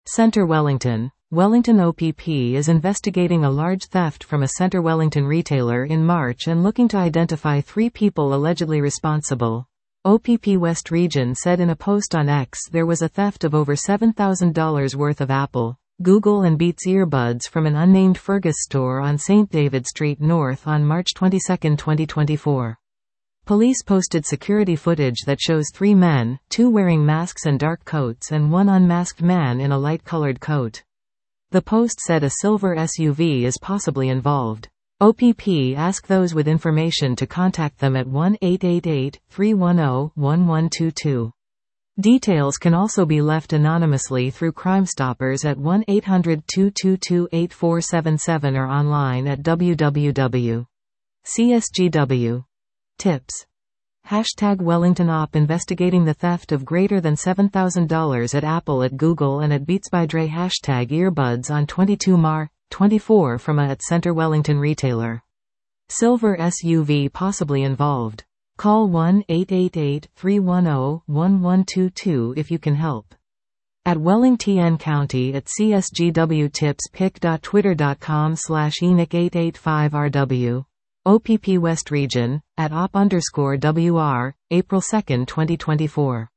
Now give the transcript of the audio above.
Centre Wellington. Wellington OPP is investigating a large theft from a Centre Wellington retailer in March and looking to identify 3 people allegedly responsible. OPP West Region said in a post on X there was a theft of over $7,000 worth of Apple, Google and Beats earbuds from an unnamed Fergus store on St. David Street North on March 22, 2024. Police posted security footage that shows 3 men, 2 wearing masks and dark coats and 1 unmasked man in a light-colored coat. The post said a silver SUV is possibly involved. OPP asked those with information to contact them at 1-888-310-1122. Details can also be left anonymously through Crime Stoppers at 1-800-222-8477 or online at www.csgw. Tips. #WellingtonOp investigating the theft of greater than $7,000 at Apple, at Google and at Beats by Dre. #earbuds on 22 Mar. 24 from a at Centre Wellington retailer. Silver SUV possibly involved. Call 1-888-310-1122 if you can help. At Wellington County at CSGW. Tips. pic.twitter.com/enoch885rw. OPP West Region, at op_WR, April 2, 2024.